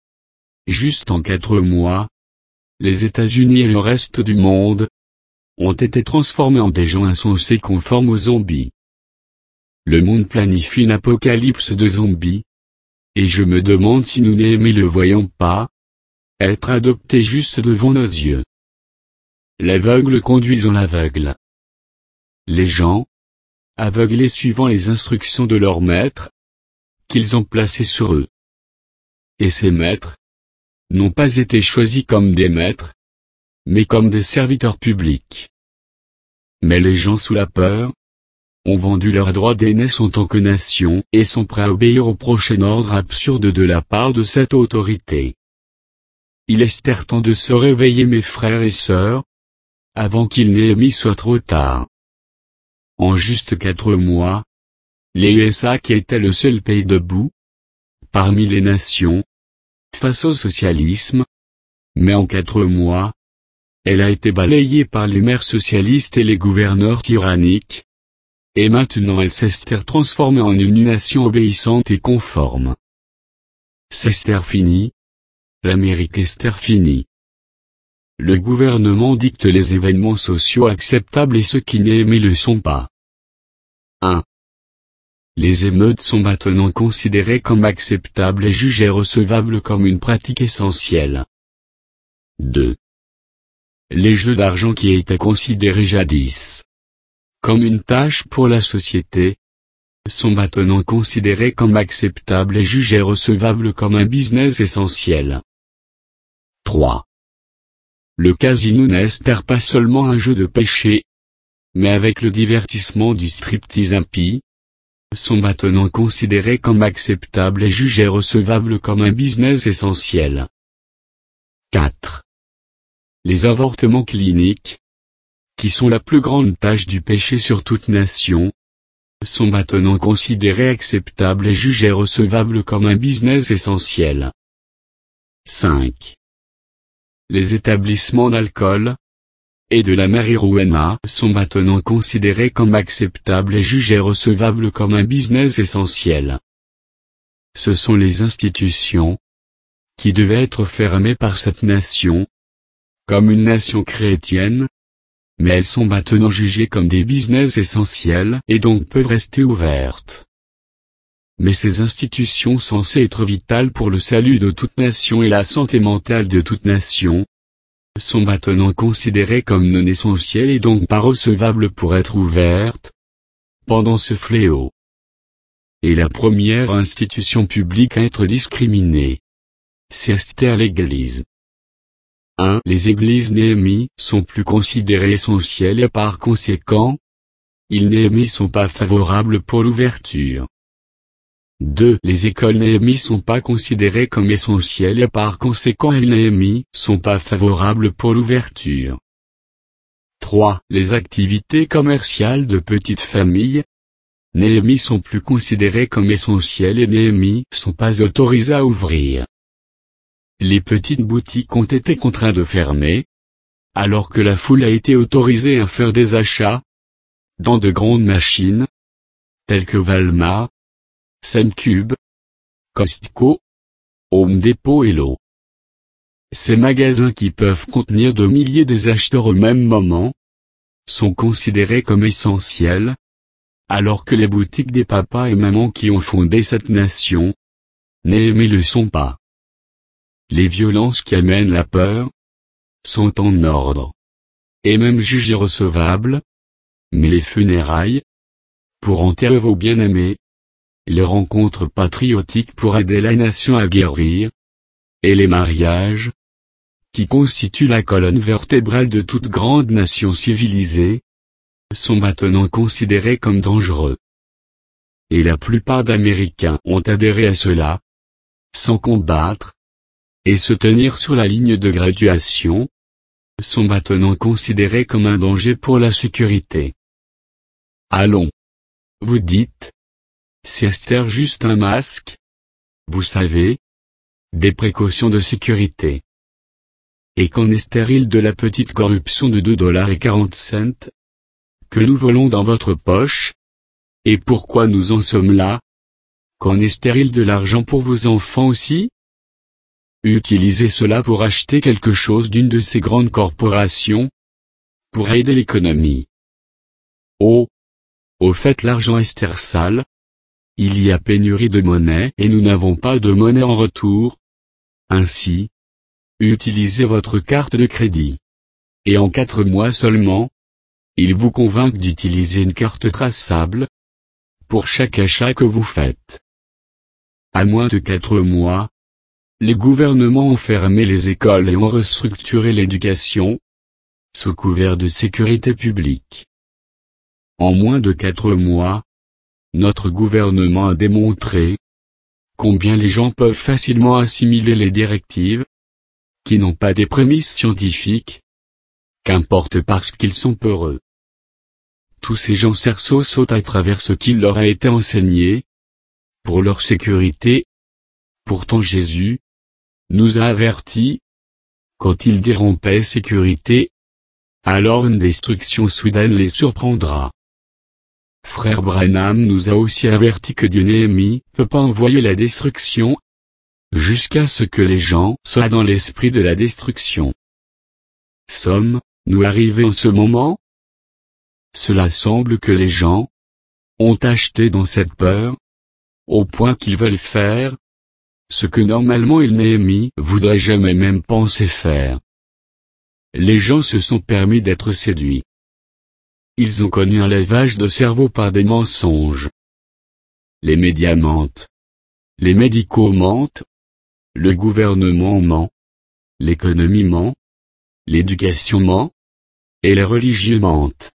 Juste en quatre mois, les États-Unis et le reste du monde ont été transformés en des gens insensés conformes aux zombies. Le monde planifie une apocalypse de zombies. Et je me demande si nous Néhémie le voyons pas être adopté juste devant nos yeux. L'aveugle conduisant l'aveugle. Les gens, aveuglés suivant les instructions de leurs maîtres, qu'ils ont placés sur eux. Et ces maîtres n'ont pas été choisis comme des maîtres, mais comme des serviteurs publics. Mais les gens sous la peur ont vendu leurs droits d'aînesse en tant que nation et sont prêts à obéir au prochain ordre absurde de la part de cette autorité. Il est temps de se réveiller mes frères et sœurs, avant qu'il Néhémie soit trop tard. En juste quatre mois, les U S A qui étaient le seul pays debout, parmi les nations, face au socialisme, mais en quatre mois, elle a été balayée par les maires socialistes et les gouverneurs tyranniques, et maintenant elle s'est transformée en une nation obéissante et conforme. C'est fini. L'Amérique est finie. Le gouvernement dicte les événements sociaux acceptables et ceux qui Néhémie le sont pas. un. Les émeutes sont maintenant considérées comme acceptables et jugées recevables comme une pratique essentielle. deux. Les jeux d'argent qui étaient considérés jadis comme une tâche pour la société, sont maintenant considérés comme acceptables et jugés recevables comme un business essentiel. trois. Le casino n'est pas seulement un jeu de péché, mais avec le divertissement du striptease impie, sont maintenant considérés comme acceptables et jugés recevables comme un business essentiel. quatre. Les avortements cliniques, qui sont la plus grande tâche du péché sur toute nation, sont maintenant considérés acceptables et jugés recevables comme un business essentiel. cinq. Les établissements d'alcool et de la marijuana sont maintenant considérés comme acceptables et jugés recevables comme un business essentiel. Ce sont les institutions qui devaient être fermées par cette nation, comme une nation chrétienne, mais elles sont maintenant jugées comme des business essentiels et donc peuvent rester ouvertes. Mais ces institutions censées être vitales pour le salut de toute nation et la santé mentale de toute nation, sont maintenant considérées comme non essentielles et donc pas recevables pour être ouvertes, pendant ce fléau. Et la première institution publique à être discriminée, c'est l'Église. un. Les églises Néhémie sont plus considérées essentielles et par conséquent, ils Néhémie sont pas favorables pour l'ouverture. deux. Les écoles Néhémie sont pas considérées comme essentielles et par conséquent elles Néhémie sont pas favorables pour l'ouverture. trois. Les activités commerciales de petites familles Néhémie sont plus considérées comme essentielles et Néhémie sont pas autorisées à ouvrir. Les petites boutiques ont été contraintes de fermer, alors que la foule a été autorisée à faire des achats dans de grandes machines, telles que Walmart, Samcube, Costco, Home Depot et Lowe's. Ces magasins qui peuvent contenir de milliers des acheteurs au même moment sont considérés comme essentiels, alors que les boutiques des papas et mamans qui ont fondé cette nation, Néhémie le sont pas. Les violences qui amènent la peur sont en ordre, et même jugées recevables, mais les funérailles, pour enterrer vos bien-aimés, les rencontres patriotiques pour aider la nation à guérir, et les mariages, qui constituent la colonne vertébrale de toute grande nation civilisée, sont maintenant considérés comme dangereux. Et la plupart d'Américains ont adhéré à cela, sans combattre, et se tenir sur la ligne de graduation, sont maintenant considérés comme un danger pour la sécurité. Allons. Vous dites, c'est Esther juste un masque? Vous savez, des précautions de sécurité. Et qu'en est stérile de la petite corruption de deux dollars et quarante cents que nous volons dans votre poche? Et pourquoi nous en sommes là? Qu'en est stérile de l'argent pour vos enfants aussi? Utilisez cela pour acheter quelque chose d'une de ces grandes corporations, pour aider l'économie. Oh! Au fait, l'argent est sale. Il y a pénurie de monnaie et nous n'avons pas de monnaie en retour. Ainsi, utilisez votre carte de crédit. Et en quatre mois seulement, ils vous convainquent d'utiliser une carte traçable pour chaque achat que vous faites. À moins de quatre mois, les gouvernements ont fermé les écoles et ont restructuré l'éducation, sous couvert de sécurité publique. En moins de quatre mois, notre gouvernement a démontré combien les gens peuvent facilement assimiler les directives, qui n'ont pas des prémices scientifiques, qu'importe parce qu'ils sont peureux. Tous ces gens cerceaux sautent à travers ce qui leur a été enseigné, pour leur sécurité. Pourtant Jésus nous a avertis, quand ils diront paix et sécurité, alors une destruction soudaine les surprendra. Frère Branham nous a aussi averti que Dieu Néhémie peut pas envoyer la destruction, jusqu'à ce que les gens soient dans l'esprit de la destruction. Sommes-nous arrivés en ce moment? Cela semble que les gens ont acheté dans cette peur, au point qu'ils veulent faire ce que normalement il Néhémie voudrait jamais même penser faire. Les gens se sont permis d'être séduits. Ils ont connu un lavage de cerveau par des mensonges. Les médias mentent. Les médicaux mentent. Le gouvernement ment. L'économie ment. L'éducation ment. Et les religieux mentent.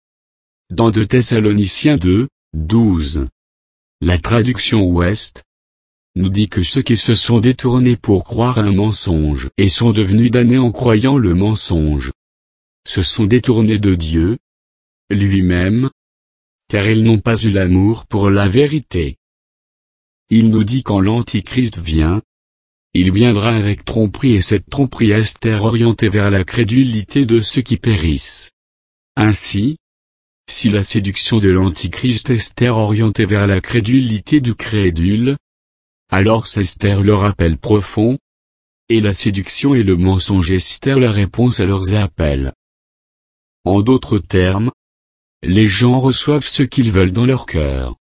Dans deux Thessaloniciens deux, douze. La traduction ouest nous dit que ceux qui se sont détournés pour croire un mensonge et sont devenus damnés en croyant le mensonge se sont détournés de Dieu lui-même, car ils n'ont pas eu l'amour pour la vérité. Il nous dit quand l'Antichrist vient, il viendra avec tromperie et cette tromperie est orientée vers la crédulité de ceux qui périssent. Ainsi, si la séduction de l'Antichrist est orientée vers la crédulité du crédule, alors c'est le rappel profond, et la séduction et le mensonge est la réponse à leurs appels. En d'autres termes, les gens reçoivent ce qu'ils veulent dans leur cœur.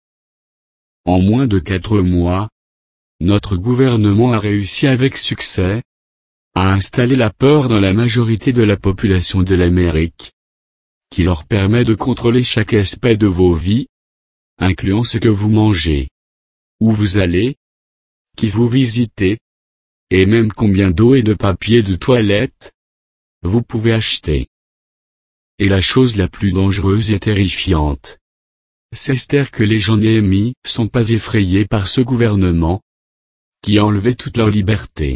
En moins de quatre mois, notre gouvernement a réussi avec succès à installer la peur dans la majorité de la population de l'Amérique, qui leur permet de contrôler chaque aspect de vos vies, incluant ce que vous mangez, où vous allez, qui vous visitez, et même combien d'eau et de papier de toilette vous pouvez acheter. Et la chose la plus dangereuse et terrifiante, c'est que les gens Néhémie sont pas effrayés par ce gouvernement, qui a enlevé toute leur liberté.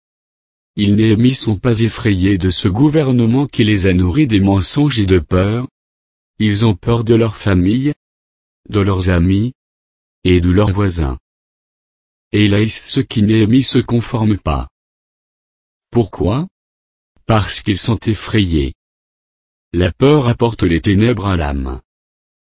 Ils Néhémie sont pas effrayés de ce gouvernement qui les a nourris des mensonges et de peur. Ils ont peur de leur famille, de leurs amis, et de leurs voisins. Et là ceux qui Néhémie se conforment pas. Pourquoi? Parce qu'ils sont effrayés. La peur apporte les ténèbres à l'âme.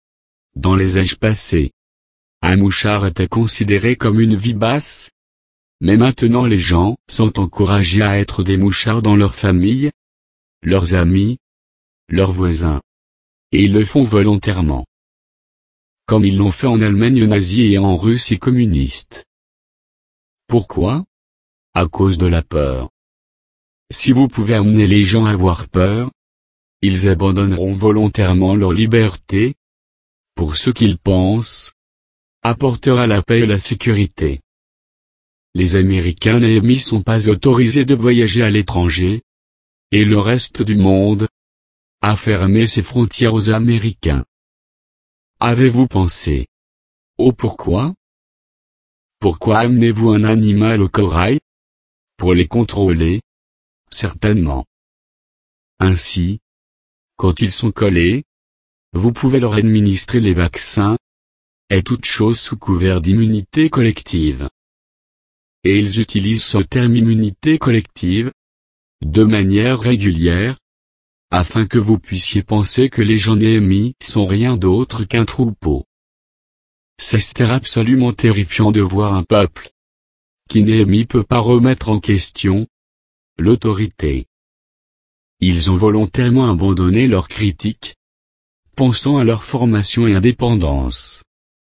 Dans les âges passés, un mouchard était considéré comme une vie basse, Mais maintenant les gens sont encouragés à être des mouchards dans leur famille, leurs amis, leurs voisins. Et ils le font volontairement. Comme ils l'ont fait en Allemagne nazie et en Russie communiste. Pourquoi? À cause de la peur. Si vous pouvez amener les gens à avoir peur, ils abandonneront volontairement leur liberté, pour ce qu'ils pensent, apportera la paix et la sécurité. Les Américains ne sont pas autorisés de voyager à l'étranger, et le reste du monde a fermé ses frontières aux Américains. Avez-vous pensé? Oh pourquoi? Pourquoi amenez-vous un animal au corail? Pour les contrôler? Certainement. Ainsi, quand ils sont collés, vous pouvez leur administrer les vaccins, et toute chose sous couvert d'immunité collective. Et ils utilisent ce terme immunité collective, de manière régulière, afin que vous puissiez penser que les gens Néhémie sont rien d'autre qu'un troupeau. C'est absolument terrifiant de voir un peuple qui Néhémie peut pas remettre en question l'autorité. Ils ont volontairement abandonné leurs critiques, pensant à leur formation et indépendance.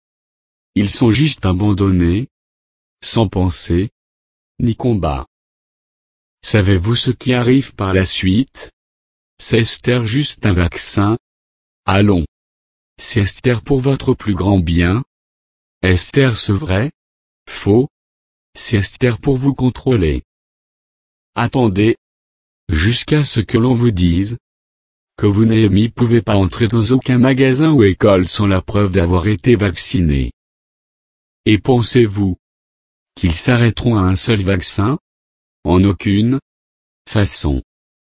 Ils sont juste abandonnés, sans pensée, ni combat. Savez-vous ce qui arrive par la suite? C'est Esther juste un vaccin? Allons. C'est Esther pour votre plus grand bien? Esther ce vrai? Faux? C'est Esther pour vous contrôler. Attendez. Jusqu'à ce que l'on vous dise que vous Néhémie pouvez pas entrer dans aucun magasin ou école sans la preuve d'avoir été vacciné. Et pensez-vous qu'ils s'arrêteront à un seul vaccin? En aucune façon.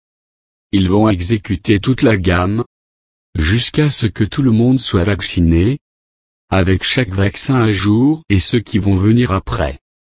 Ils vont exécuter toute la gamme, jusqu'à ce que tout le monde soit vacciné, avec chaque vaccin à jour et ceux qui vont venir après.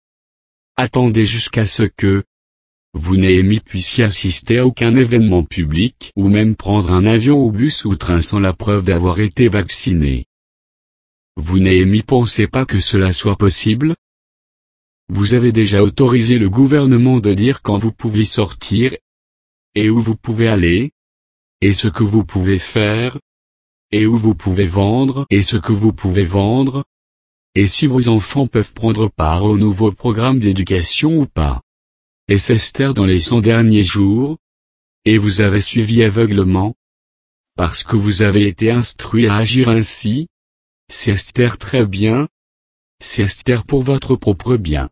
Attendez jusqu'à ce que vous Néhémie puissiez assister à aucun événement public ou même prendre un avion ou bus ou train sans la preuve d'avoir été vacciné. Vous Néhémie pensez pas que cela soit possible? Vous avez déjà autorisé le gouvernement de dire quand vous pouvez sortir, et où vous pouvez aller, et ce que vous pouvez faire, et où vous pouvez vendre et ce que vous pouvez vendre, et si vos enfants peuvent prendre part au nouveau programme d'éducation ou pas. Et c'est Esther dans les cent derniers jours, et vous avez suivi aveuglement, parce que vous avez été instruit à agir ainsi. C'est Esther très bien. C'est Esther pour votre propre bien.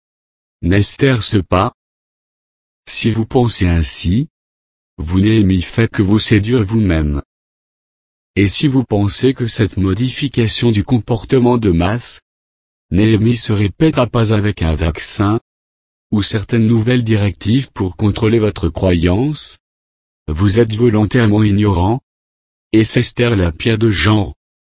N'est-ce pas? Si vous pensez ainsi, vous Néhémie faites que vous séduire vous-même. Et si vous pensez que cette modification du comportement de masse, Néhémie se répétera pas avec un vaccin, ou certaines nouvelles directives pour contrôler votre croyance, vous êtes volontairement ignorant, et c'est Esther la pire de genre.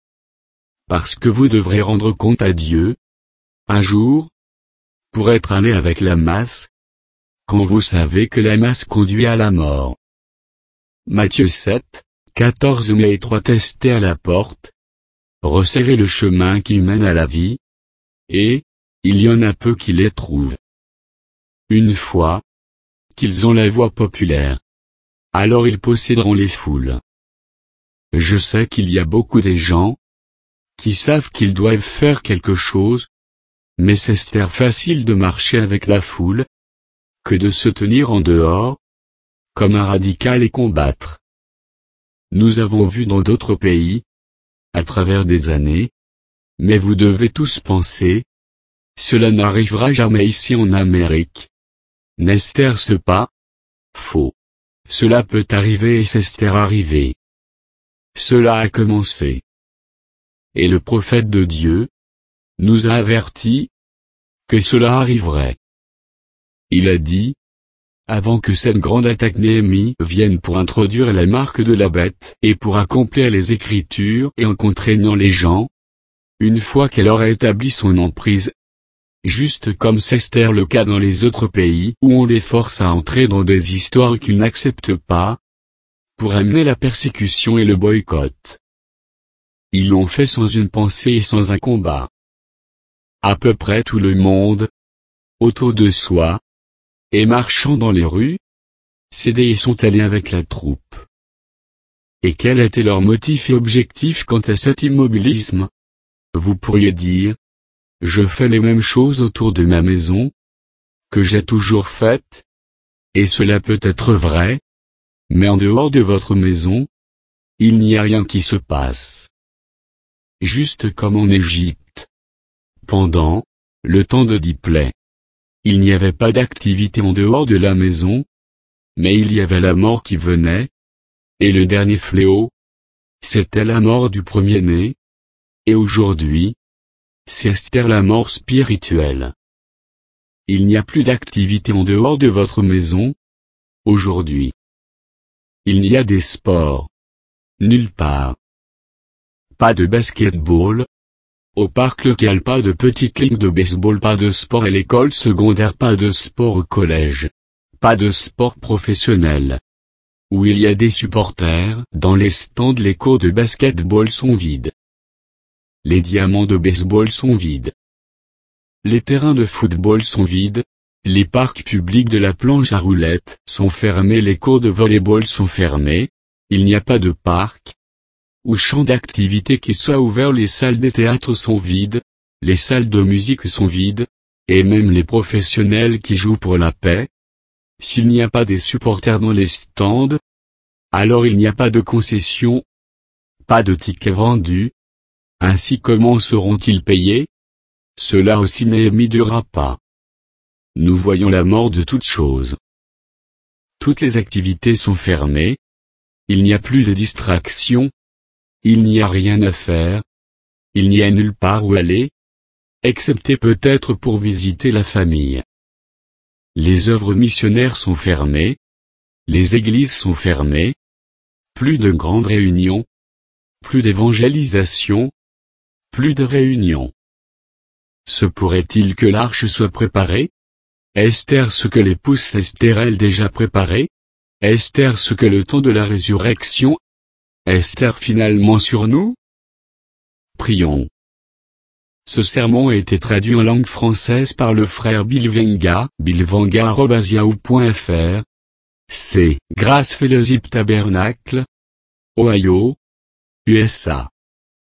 Parce que vous devrez rendre compte à Dieu, un jour, pour être allé avec la masse, quand vous savez que la masse conduit à la mort. Matthieu sept, quatorze Mais étroite Esther à la porte, resserrez le chemin qui mène à la vie, et, il y en a peu qui les trouvent. Une fois qu'ils ont la voix populaire, alors ils posséderont les foules. Je sais qu'il y a beaucoup de gens qui savent qu'ils doivent faire quelque chose, mais c'est facile de marcher avec la foule que de se tenir en dehors, comme un radical et combattre. Nous avons vu dans d'autres pays, à travers des années, mais vous devez tous penser, cela n'arrivera jamais ici en Amérique. N'est-ce pas? Faux. Cela peut arriver et c'est arrivé. Cela a commencé. Et le prophète de Dieu nous a avertis que cela arriverait. Il a dit, avant que cette grande attaque Néhémie vienne pour introduire la marque de la bête et pour accomplir les Écritures et en contraignant les gens, une fois qu'elle aura établi son emprise, juste comme c'est Esther le cas dans les autres pays où on les force à entrer dans des histoires qu'ils n'acceptent pas, pour amener la persécution et le boycott. Ils l'ont fait sans une pensée et sans un combat. À peu près tout le monde autour de soi, et marchant dans les rues, ces déés sont allés avec la troupe. Et quel était leur motif et objectif quant à cet immobilisme? Vous pourriez dire, je fais les mêmes choses autour de ma maison, que j'ai toujours faites, et cela peut être vrai, mais en dehors de votre maison, il n'y a rien qui se passe. Juste comme en Égypte. Pendant le temps de Dipley, il n'y avait pas d'activité en dehors de la maison, mais il y avait la mort qui venait, et le dernier fléau, c'était la mort du premier-né, et aujourd'hui, c'est Esther la mort spirituelle. Il n'y a plus d'activité en dehors de votre maison, aujourd'hui. Il n'y a des sports. Nulle part. Pas de basketball. Au parc local pas de petite ligue de baseball, pas de sport à l'école secondaire, pas de sport au collège. Pas de sport professionnel. Où il y a des supporters, dans les stands les cours de basketball sont vides. Les diamants de baseball sont vides. Les terrains de football sont vides. Les parcs publics de la planche à roulettes sont fermés, les cours de volleyball sont fermés. Il n'y a pas de parc ou champ d'activité qui soit ouvert, les salles des théâtres sont vides, les salles de musique sont vides, et même les professionnels qui jouent pour la paix. S'il n'y a pas des supporters dans les stands, alors il n'y a pas de concessions, pas de tickets vendus. Ainsi comment seront-ils payés? Cela aussi ne durera pas. Nous voyons la mort de toutes choses. Toutes les activités sont fermées. Il n'y a plus de distractions. Il n'y a rien à faire. Il n'y a nulle part où aller, excepté peut-être pour visiter la famille. Les œuvres missionnaires sont fermées. Les églises sont fermées. Plus de grandes réunions. Plus d'évangélisation. Plus de réunions. Se pourrait-il que l'arche soit préparée? Est-elle ce que l'épouse Esther déjà préparée? Est-elle ce que le temps de la résurrection? Est-elle finalement sur nous? Prions. Ce sermon a été traduit en langue française par le frère Bill Venga, billvenga arobase yahoo point fr. C'est Grace Fellowship Tabernacle, Ohio, U S A.